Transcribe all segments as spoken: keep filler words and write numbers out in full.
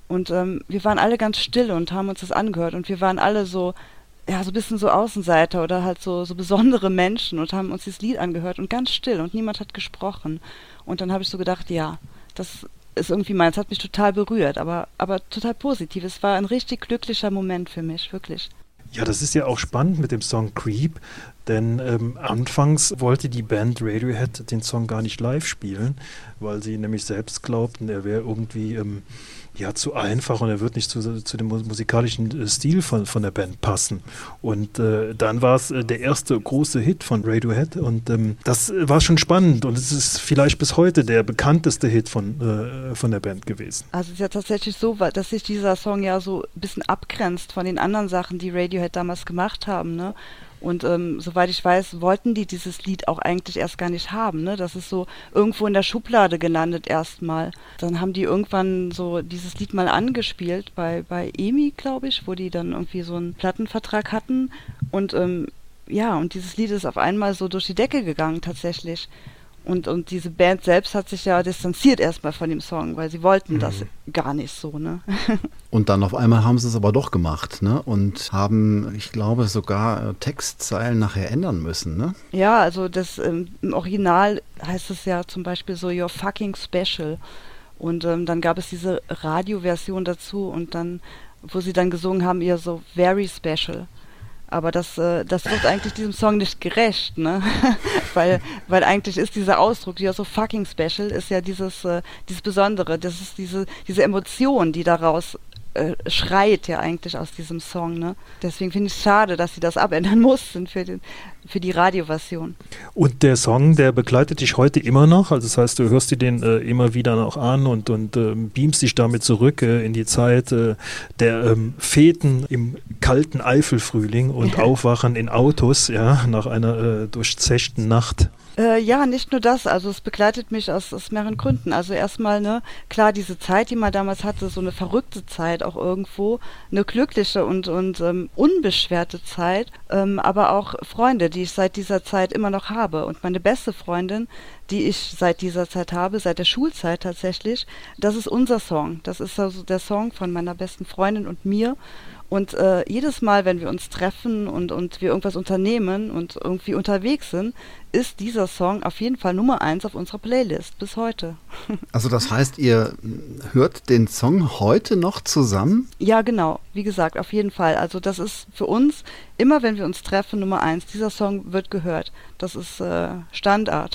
Und ähm, wir waren alle ganz still und haben uns das angehört und wir waren alle so, ja, so ein bisschen so Außenseiter oder halt so, so besondere Menschen und haben uns dieses Lied angehört und ganz still und niemand hat gesprochen. Und dann habe ich so gedacht, ja, das ist irgendwie meins, hat mich total berührt, aber, aber total positiv. Es war ein richtig glücklicher Moment für mich, wirklich. Ja, das ist ja auch spannend mit dem Song Creep, denn ähm, anfangs wollte die Band Radiohead den Song gar nicht live spielen, weil sie nämlich selbst glaubten, er wäre irgendwie ähm, ja, zu einfach und er wird nicht zu, zu dem musikalischen Stil von, von der Band passen. Und äh, dann war es äh, der erste große Hit von Radiohead und ähm, das war schon spannend und es ist vielleicht bis heute der bekannteste Hit von, äh, von der Band gewesen. Also es ist ja tatsächlich so, dass sich dieser Song ja so ein bisschen abgrenzt von den anderen Sachen, die Radiohead damals gemacht haben, ne? Und ähm, soweit ich weiß, wollten die dieses Lied auch eigentlich erst gar nicht haben, ne? Das ist so irgendwo in der Schublade gelandet erstmal. Dann haben die irgendwann so dieses Lied mal angespielt bei, bei E M I, glaube ich, wo die dann irgendwie so einen Plattenvertrag hatten. Und ähm, ja, und dieses Lied ist auf einmal so durch die Decke gegangen tatsächlich. Und, und diese Band selbst hat sich ja distanziert erstmal von dem Song, weil sie wollten mhm. das gar nicht so, ne? Und dann auf einmal haben sie es aber doch gemacht, ne? Und haben, ich glaube, sogar Textzeilen nachher ändern müssen, ne? Ja, also das ähm, im Original heißt es ja zum Beispiel so You're fucking special. Und ähm, dann gab es diese Radioversion dazu und dann, wo sie dann gesungen haben, eher so very special. Aber das, äh, das wird eigentlich diesem Song nicht gerecht, ne? weil, weil eigentlich ist dieser Ausdruck, ja so fucking special, ist ja dieses, äh, dieses Besondere, das ist diese, diese Emotion, die daraus äh, schreit ja eigentlich aus diesem Song, ne? Deswegen finde ich es schade, dass sie das abändern mussten für den, für die Radioversion. Und der Song, der begleitet dich heute immer noch? Also das heißt, du hörst dir den äh, immer wieder noch an und, und äh, beamst dich damit zurück äh, in die Zeit äh, der ähm, Feten im kalten Eifelfrühling und Aufwachen in Autos, ja, nach einer äh, durchzechten Nacht. Äh, ja, nicht nur das, also es begleitet mich aus, aus mehreren Gründen. Also erstmal, ne, klar, diese Zeit, die man damals hatte, so eine verrückte Zeit auch irgendwo, eine glückliche und, und ähm, unbeschwerte Zeit, ähm, aber auch Freunde, die ich seit dieser Zeit immer noch habe. Und meine beste Freundin, die ich seit dieser Zeit habe, seit der Schulzeit tatsächlich, das ist unser Song. Das ist also der Song von meiner besten Freundin und mir. Und äh, jedes Mal, wenn wir uns treffen und, und wir irgendwas unternehmen und irgendwie unterwegs sind, ist dieser Song auf jeden Fall Nummer eins auf unserer Playlist bis heute. Also das heißt, ihr hört den Song heute noch zusammen? Ja, genau. Wie gesagt, auf jeden Fall. Also das ist für uns, immer wenn wir uns treffen, Nummer eins. Dieser Song wird gehört. Das ist äh, Standard.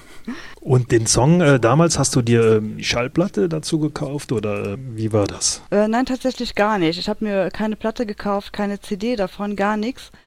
Und den Song, äh, damals hast du dir äh, die Schallplatte dazu gekauft oder äh, wie war das? Äh, nein, tatsächlich gar nicht. Ich habe mir keine Platte gekauft, keine C D davon, gar nichts.